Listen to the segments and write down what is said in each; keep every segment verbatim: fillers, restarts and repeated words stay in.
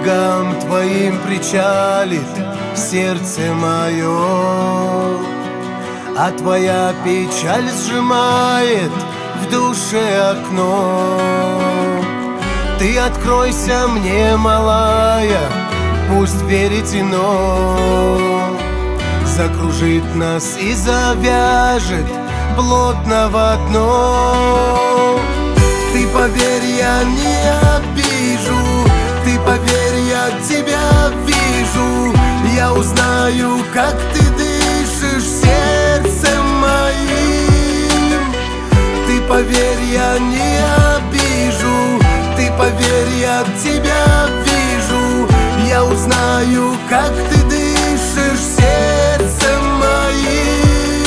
берегам твоим причалит сердце мое, а твоя печаль сжимает в душе окно. Ты откройся мне, малая, пусть веретено закружит нас и завяжет плотно в одно. Ты поверь, я не обижу, ты поверь, я тебя вижу. Я узнаю, как ты дышишь сердцем моим. Ты поверь, я не обижу, ты поверь, я тебя вижу. Я узнаю, как ты дышишь сердцем моим.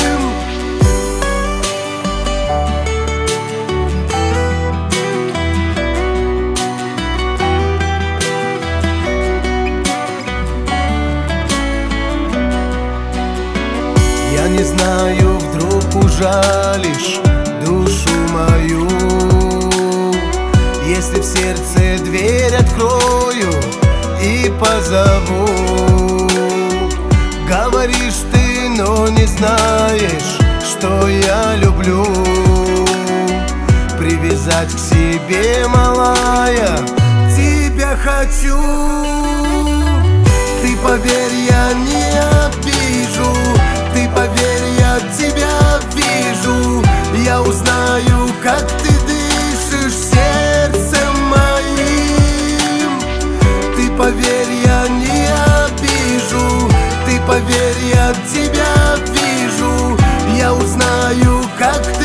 Я не знаю, вдруг ужалишь душу мою, если в сердце дверь открою и позову. Говоришь ты, но не знаешь, что я люблю привязать к себе, малая, тебя хочу. Ты поверь, я не обижу, ты поверь, я тебя вижу. Я узнаю, как ты дышишь сердцем моим. Ты поверь, я не обижу, ты поверь, я тебя вижу. Я узнаю, как ты